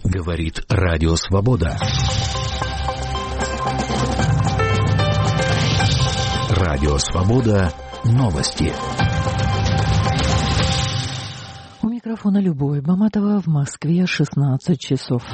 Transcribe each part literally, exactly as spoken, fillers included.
Говорит Радио Свобода. Радио Свобода. Новости. У микрофона Любовь Баматова. В Москве шестнадцать часов.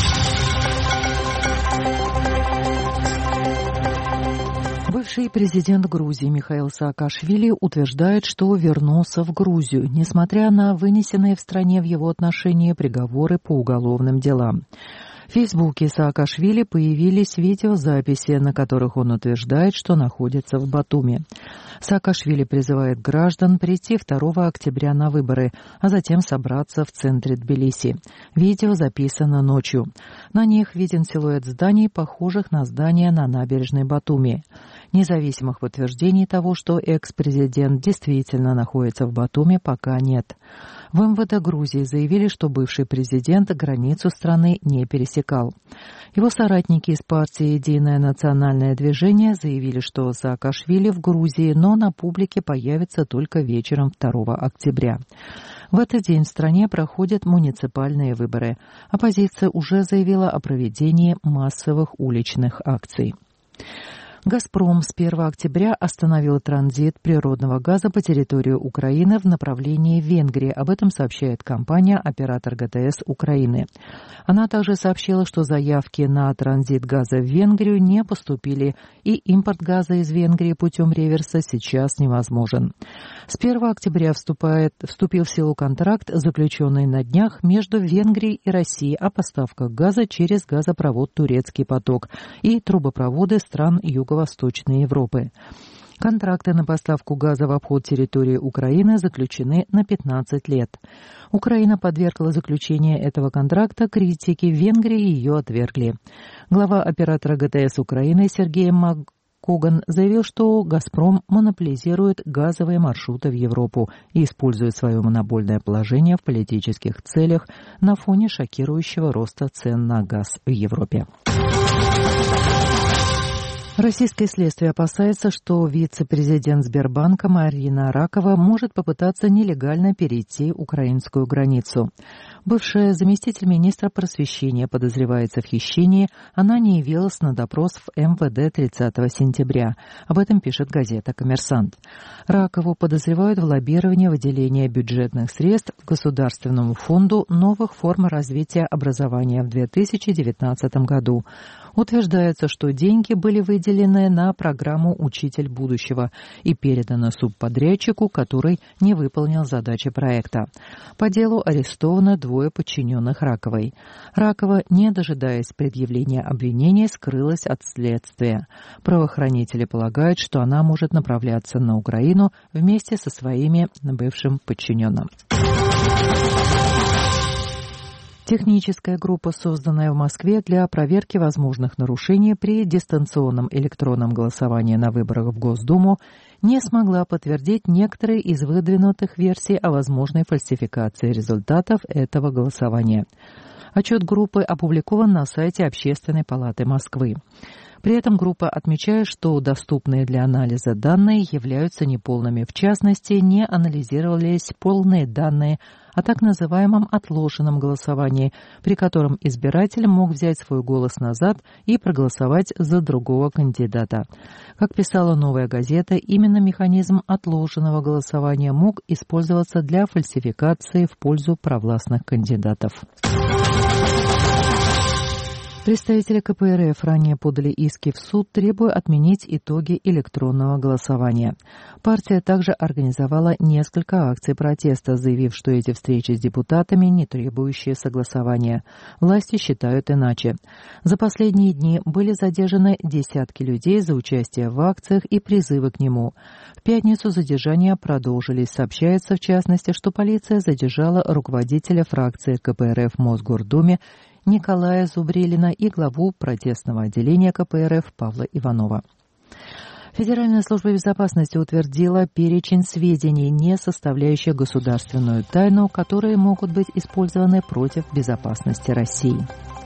Бывший президент Грузии Михаил Саакашвили утверждает, что вернулся в Грузию, несмотря на вынесенные в стране в его отношении приговоры по уголовным делам. В Фейсбуке Саакашвили появились видеозаписи, на которых он утверждает, что находится в Батуми. Саакашвили призывает граждан прийти второго октября на выборы, а затем собраться в центре Тбилиси. Видео записано ночью. На них виден силуэт зданий, похожих на здания на набережной Батуми. Независимых подтверждений того, что экс-президент действительно находится в Батуми, пока нет. В эм вэ дэ Грузии заявили, что бывший президент границу страны не пересекал. Его соратники из партии «Единое национальное движение» заявили, что Саакашвили в Грузии, но на публике появится только вечером второго октября. В этот день в стране проходят муниципальные выборы. Оппозиция уже заявила о проведении массовых уличных акций. «Газпром» с первого октября остановил транзит природного газа по территории Украины в направлении Венгрии. Об этом сообщает компания «Оператор гэ тэ эс Украины». Она также сообщила, что заявки на транзит газа в Венгрию не поступили, и импорт газа из Венгрии путем реверса сейчас невозможен. С первого октября вступает, вступил в силу контракт, заключенный на днях между Венгрией и Россией о поставках газа через газопровод «Турецкий поток» и трубопроводы стран Юго-Восточной Европы. Контракты на поставку газа в обход территории Украины заключены на пятнадцать лет. Украина подвергла заключение этого контракта критике, в Венгрии ее отвергли. Глава оператора гэ тэ эс Украины Сергей Макоган заявил, что «Газпром» монополизирует газовые маршруты в Европу и использует свое монопольное положение в политических целях на фоне шокирующего роста цен на газ в Европе. Российское следствие опасается, что вице-президент Сбербанка Марина Ракова может попытаться нелегально перейти украинскую границу. Бывшая заместитель министра просвещения подозревается в хищении. Она не явилась на допрос в эм вэ дэ тридцатого сентября. Об этом пишет газета «Коммерсант». Ракову подозревают в лоббировании выделения бюджетных средств Государственному фонду новых форм развития образования в две тысячи девятнадцатом году. Утверждается, что деньги были выделены на программу «Учитель будущего» и переданы субподрядчику, который не выполнил задачи проекта. По делу арестованы двое подчиненных Раковой. Ракова, не дожидаясь предъявления обвинений, скрылась от следствия. Правоохранители полагают, что она может направляться на Украину вместе со своими бывшим подчиненным. Техническая группа, созданная в Москве для проверки возможных нарушений при дистанционном электронном голосовании на выборах в Госдуму, не смогла подтвердить некоторые из выдвинутых версий о возможной фальсификации результатов этого голосования. Отчет группы опубликован на сайте Общественной палаты Москвы. При этом группа отмечает, что доступные для анализа данные являются неполными. В частности, не анализировались полные данные о так называемом отложенном голосовании, при котором избиратель мог взять свой голос назад и проголосовать за другого кандидата. Как писала «Новая газета», именно механизм отложенного голосования мог использоваться для фальсификации в пользу провластных кандидатов. Представители ка пэ эр эф ранее подали иски в суд, требуя отменить итоги электронного голосования. Партия также организовала несколько акций протеста, заявив, что эти встречи с депутатами не требующие согласования. Власти считают иначе. За последние дни были задержаны десятки людей за участие в акциях и призывы к нему. В пятницу задержания продолжились. Сообщается, в частности, что полиция задержала руководителя фракции ка пэ эр эф в Мосгордуме Николая Зубрилина и главу протестного отделения ка пэ эр эф Павла Иванова. Федеральная служба безопасности утвердила перечень сведений, не составляющих государственную тайну, которые могут быть использованы против безопасности России.